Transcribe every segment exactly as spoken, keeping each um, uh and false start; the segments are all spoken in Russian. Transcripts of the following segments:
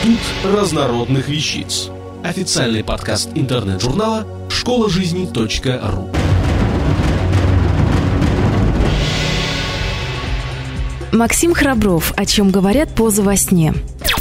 Институт разнородных вещиц. Официальный подкаст интернет-журнала школа жизни точка ру. Максим Храбров. О чем говорят позы во сне.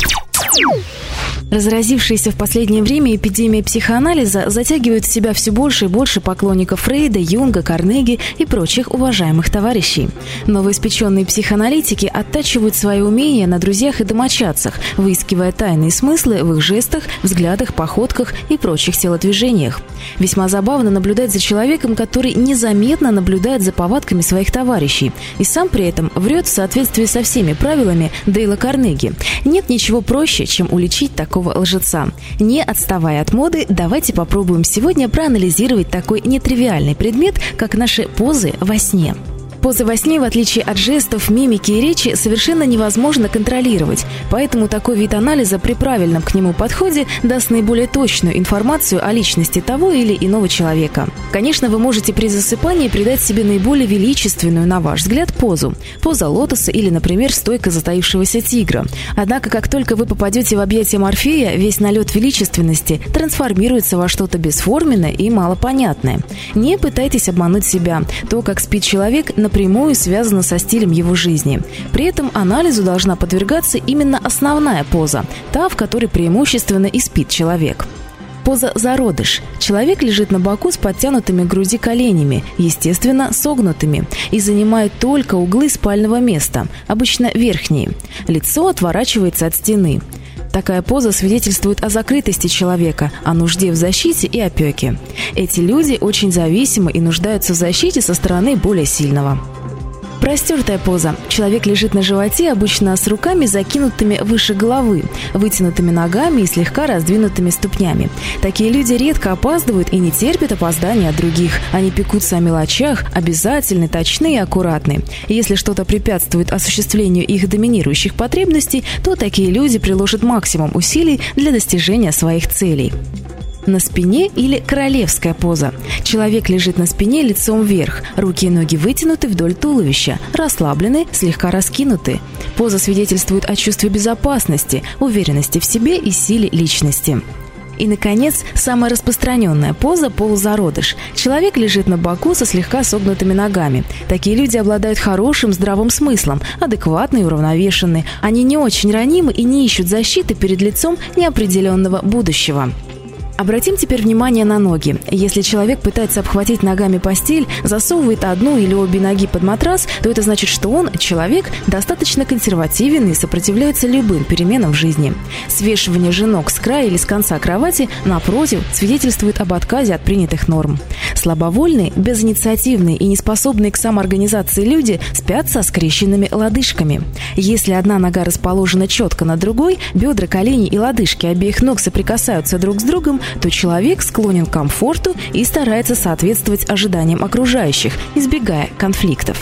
Разразившаяся в последнее время эпидемия психоанализа затягивает в себя все больше и больше поклонников Фрейда, Юнга, Карнеги и прочих уважаемых товарищей. Новоиспеченные психоаналитики оттачивают свои умения на друзьях и домочадцах, выискивая тайные смыслы в их жестах, взглядах, походках и прочих телодвижениях. Весьма забавно наблюдать за человеком, который незаметно наблюдает за повадками своих товарищей и сам при этом врет в соответствии со всеми правилами Дейла Карнеги. Нет ничего проще, чем уличить такого лжеца. Не отставая от моды, давайте попробуем сегодня проанализировать такой нетривиальный предмет, как наши позы во сне. Позы во сне, в отличие от жестов, мимики и речи, совершенно невозможно контролировать, поэтому такой вид анализа при правильном к нему подходе даст наиболее точную информацию о личности того или иного человека. Конечно, вы можете при засыпании придать себе наиболее величественную, на ваш взгляд, позу. Поза лотоса или, например, стойка затаившегося тигра. Однако, как только вы попадете в объятия Морфея, весь налет величественности трансформируется во что-то бесформенное и малопонятное. Не пытайтесь обмануть себя. То, как спит человек, напрямую связано со стилем его жизни. При этом анализу должна подвергаться именно основная поза, та, в которой преимущественно и спит человек. Поза зародыш. Человек лежит на боку с подтянутыми к груди коленями, естественно, согнутыми, и занимает только углы спального места, обычно верхние. Лицо отворачивается от стены. Такая поза свидетельствует о закрытости человека, о нужде в защите и опеке. Эти люди очень зависимы и нуждаются в защите со стороны более сильного. Простертая поза. Человек лежит на животе, обычно с руками закинутыми выше головы, вытянутыми ногами и слегка раздвинутыми ступнями. Такие люди редко опаздывают и не терпят опоздания от других. Они пекутся о мелочах, обязательны, точны и аккуратны. Если что-то препятствует осуществлению их доминирующих потребностей, то такие люди приложат максимум усилий для достижения своих целей. На спине или королевская поза. Человек лежит на спине лицом вверх, руки и ноги вытянуты вдоль туловища, расслаблены, слегка раскинуты. Поза свидетельствует о чувстве безопасности, уверенности в себе и силе личности. И, наконец, самая распространенная поза – полузародыш. Человек лежит на боку со слегка согнутыми ногами. Такие люди обладают хорошим здравым смыслом, адекватны и уравновешены. Они не очень ранимы и не ищут защиты перед лицом неопределенного будущего. Обратим теперь внимание на ноги. Если человек пытается обхватить ногами постель, засовывает одну или обе ноги под матрас, то это значит, что он, человек, достаточно консервативен и сопротивляется любым переменам в жизни. Свешивание же ног с края или с конца кровати, напротив, свидетельствует об отказе от принятых норм. Слабовольные, безинициативные и неспособные к самоорганизации люди спят со скрещенными лодыжками. Если одна нога расположена четко над другой, бедра, колени и лодыжки обеих ног соприкасаются друг с другом, то человек склонен к комфорту и старается соответствовать ожиданиям окружающих, избегая конфликтов.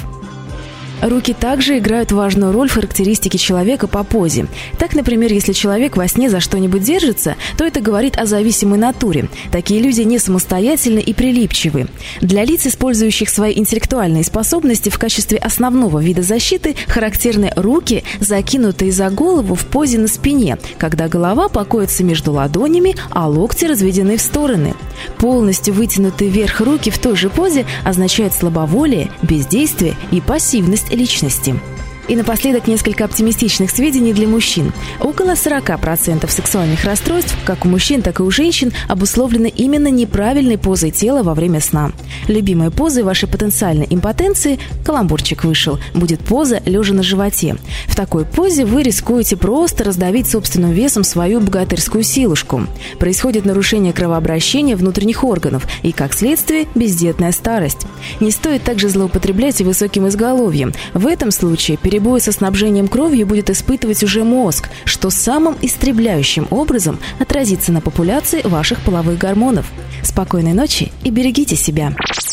Руки также играют важную роль в характеристике человека по позе. Так, например, если человек во сне за что-нибудь держится, то это говорит о зависимой натуре. Такие люди не самостоятельны и прилипчивы. Для лиц, использующих свои интеллектуальные способности в качестве основного вида защиты, характерны руки, закинутые за голову в позе на спине, когда голова покоится между ладонями, а локти разведены в стороны. Полностью вытянутые вверх руки в той же позе означает слабоволие, бездействие и пассивность личности. И напоследок несколько оптимистичных сведений для мужчин. Около сорок процентов сексуальных расстройств, как у мужчин, так и у женщин, обусловлены именно неправильной позой тела во время сна. Любимой позой вашей потенциальной импотенции, каламбурчик вышел, будет поза лежа на животе. В такой позе вы рискуете просто раздавить собственным весом свою богатырскую силушку. Происходит нарушение кровообращения внутренних органов и, как следствие, бездетная старость. Не стоит также злоупотреблять и высоким изголовьем. В этом случае перед Перебои со снабжением кровью будет испытывать уже мозг, что самым истребляющим образом отразится на популяции ваших половых гормонов. Спокойной ночи и берегите себя.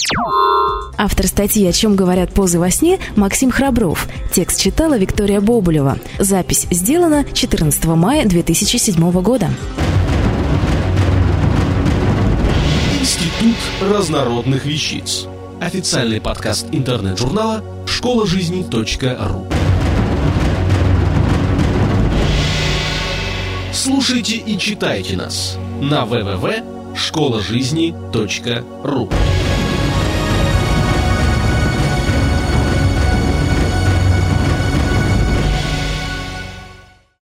Автор статьи «О чем говорят позы во сне» Максим Храбров. Текст читала Виктория Бобулева. Запись сделана четырнадцатого мая две тысячи седьмого года. Институт разнородных вещиц. Официальный подкаст интернет-журнала школа жизни точка ру. Слушайте и читайте нас на дабл ю дабл ю дабл ю точка школа жизни точка ру.